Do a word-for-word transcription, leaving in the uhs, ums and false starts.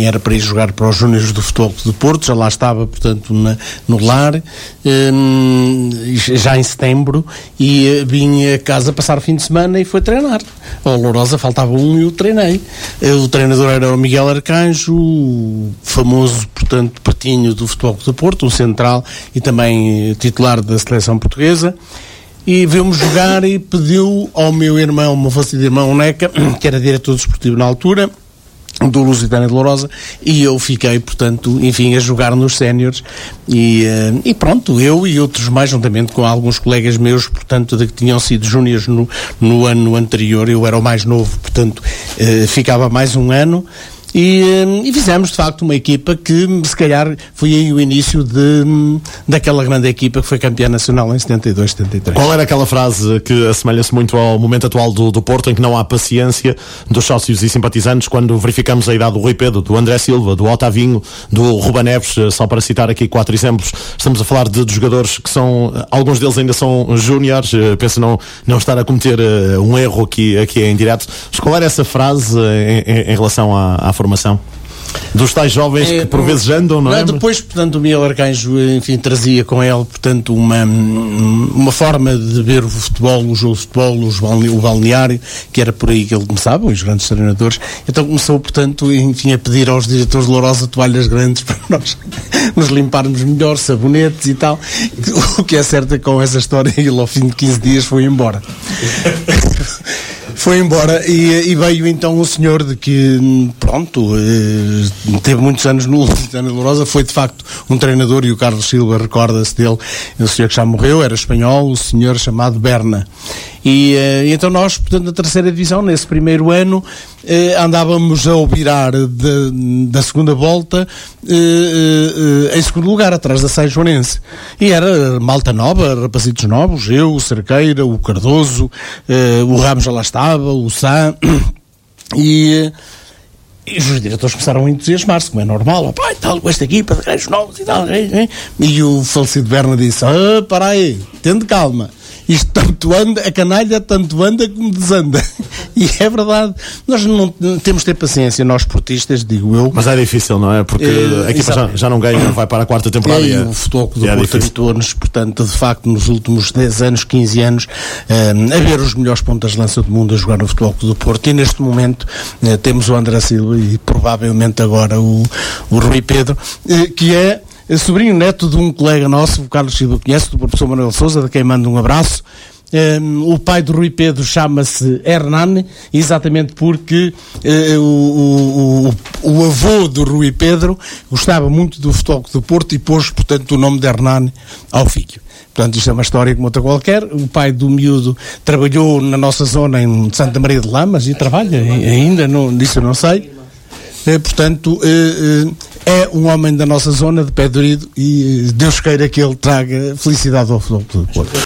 era para ir jogar para os Júniores do Futebol Clube do Porto, já lá estava, portanto, na, no lar, um, já em setembro, e uh, vim a casa passar o fim de semana e foi treinar. A Lourosa faltava um e eu treinei. Uh, o treinador era o Miguel Arcanjo, o famoso, portanto, patinho do Futebol Clube do Porto, um central e também uh, titular da seleção portuguesa. E veio-me jogar e pediu ao meu irmão, o meu falecido irmão Neca, que era diretor desportivo na altura, do Lusitânia de Lourosa, e eu fiquei, portanto, enfim, a jogar nos séniores e, uh, e pronto, eu e outros mais, juntamente com alguns colegas meus, portanto, de que tinham sido júniores no, no ano anterior, eu era o mais novo, portanto, uh, ficava mais um ano. E, e fizemos, de facto, uma equipa que, se calhar, foi aí o início de, daquela grande equipa que foi campeã nacional em setenta e dois, setenta e três. Qual era aquela frase que assemelha-se muito ao momento atual do, do Porto, em que não há paciência dos sócios e simpatizantes quando verificamos a idade do Rui Pedro, do André Silva, do Otavinho, do Ruben Neves, só para citar aqui quatro exemplos. Estamos a falar de, de jogadores que são, alguns deles ainda são júniores, penso não, não estar a cometer uh, um erro aqui, aqui em direto. Mas qual era essa frase em, em, em relação à, à formação? Dos tais jovens é, que por vezes andam, não é? Depois, portanto, o Miguel Arcanjo, enfim, trazia com ele, portanto, uma, uma forma de ver o futebol, o jogo de futebol, o balneário, que era por aí que ele começava, os grandes treinadores. Então começou, portanto, enfim, a pedir aos diretores de Lourosa toalhas grandes para nós nos limparmos melhor, sabonetes e tal. O que é certo é que com essa história ele, ao fim de quinze dias, foi embora. Foi embora e, e veio então o senhor de que, pronto, eh, teve muitos anos no Lusitânia de Lourosa, foi de facto um treinador, e o Carlos Silva recorda-se dele, o senhor que já morreu, era espanhol, o senhor chamado Berna. E eh, então nós, portanto, na terceira divisão, nesse primeiro ano, eh, andávamos a obirar de, da segunda volta eh, eh, em segundo lugar, atrás da São Joanense. E era malta nova, rapazitos novos, eu, o Cerqueira, o Cardoso, eh, o Ramos já lá estava, o Sá, e... E os diretores começaram a entusiasmar-se, como é normal, pá, e tal, com esta equipa de gajos novos e tal, e o falecido Berna disse, ah, para aí, tende calma, isto tanto anda, a canalha tanto anda como desanda. E é verdade, nós não temos de ter paciência, nós portistas, digo eu. Mas é difícil, não é? Porque é, a equipa já, já não ganha, vai para a quarta temporada. É, e o Futebol Clube do Porto habituou-nos, portanto, de facto, nos últimos dez anos, quinze anos, um, a ver os melhores pontas de lança do mundo a jogar no Futebol Clube do Porto, e neste momento uh, temos o André Silva e provavelmente agora o, o Rui Pedro, uh, que é sobrinho neto de um colega nosso, o Carlos Silva conhece, do professor Manuel Sousa, de quem mando um abraço. Um, o pai do Rui Pedro chama-se Hernani, exatamente porque uh, o, o, o avô do Rui Pedro gostava muito do Futebol do Porto e pôs, portanto, o nome de Hernani ao filho. Portanto, isto é uma história como outra qualquer. O pai do miúdo trabalhou na nossa zona em Santa Maria de Lamas e trabalha ainda, não, disso eu não sei. Uh, portanto, uh, uh, é um homem da nossa zona de pé durido, e Deus queira que ele traga felicidade ao Futebol do Porto.